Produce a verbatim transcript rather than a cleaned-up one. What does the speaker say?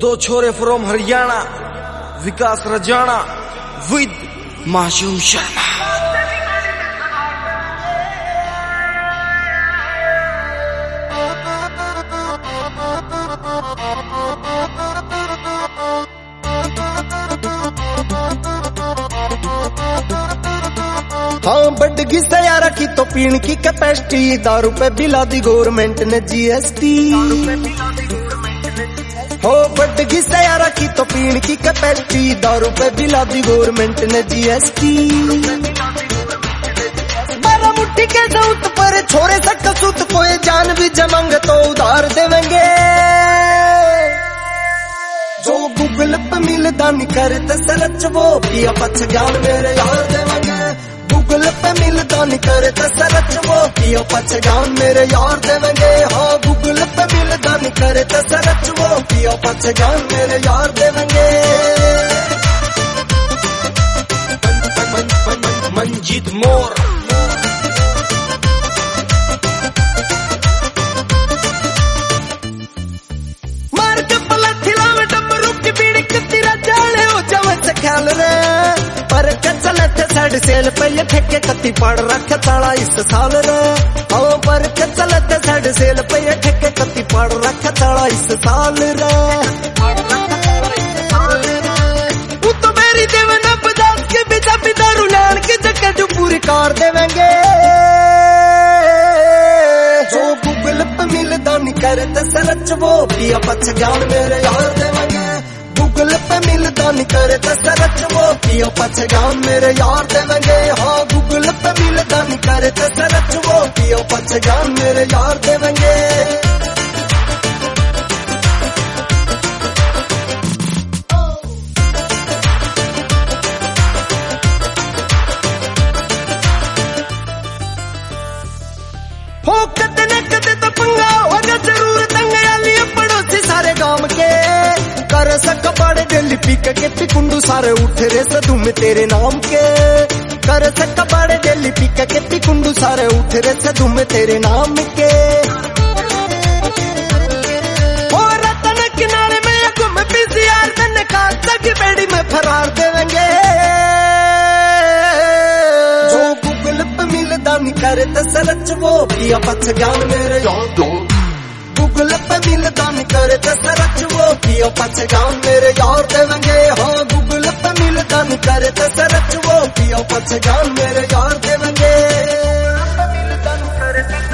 दो छोरे from Haryana, Vikas Rajana with Masoom Sharma. हाँ बढ़गी सयारा की तो पीण की कैपेसिटी, दारू पे बिला दी गवर्नमेंट ने जीएसटी। हो बढ़गी सयारा की तो पीण की कैपेसिटी, दारू पे बिला दी गवर्नमेंट ने जीएसटी। बारह मुट्ठी के सूत पर छोरे से कसूत, कोई जान भी जमांगे तो उधार देवेंगे। जो गूगल पे मिलदा नहीं करते सरच, वो पिया पछ ज्ञान मेरे यार देवेंगे। गूगल पे मिलदा नहीं करते सरच, वो पिया पछ ज्ञान मेरे यार देवेंगे। हाँ गूगल पे मिलदा नहीं करते सरच, वो पिया पछ ज्ञान मेरे यार देवेंगे। मंजीत मोर मार के पलट हिलावे डमरू की बीड़ी कत्ती राजाले हो जावे से ख्याल रे। पर चले थे साइड सेल पे ये ठेके कत्ती पड़ रखे ताला इस साल रे। हाँ पर चले थे साइड सेल पे ये ठेके कत्ती पड़ रखे ताला इस साल रे। वो तो मेरी देवना बजाज के बिजा बिदा रुलान की जगह जो पूरी कार देवेंगे। जो गूगल पे मिलदा नहीं करते सरच, वो पिया पछ ज्ञान मेरे यार देवेंगे। गूगल पे मिलदा नहीं करते सरच, वो पिया पछ ज्ञान मेरे यार देवेंगे। हाँ गूगल पे मिलदा नहीं करते सरच, वो पिया पछ ज्ञान मेरे यार देवेंगे। फोकत न कदे तो पंगा होगा जरूर, दंगयाली पड़ोसी सारे गांव के। कर सक बड़े डेली पीक के पिकुंडू सारे उठ रे सदुम तेरे नाम के। कर सक बड़े डेली पीक के पिकुंडू सारे उठ रे सदुम तेरे नाम के। और रतन किनारे में घूम पीसीआर तन का तक बेड़ी में फरार देवेंगे। जो गूगल पे मिलदा नहीं करते सरच, वो पिया पछ ज्ञान मेरे यार। गूगल पे मिलदा नहीं करते सरच, वो पिया पछ ज्ञान मेरे यार देवेंगे। हाँ गूगल पे मिलदा नहीं करते सरच, वो पिया पछ ज्ञान मेरे यार देवेंगे।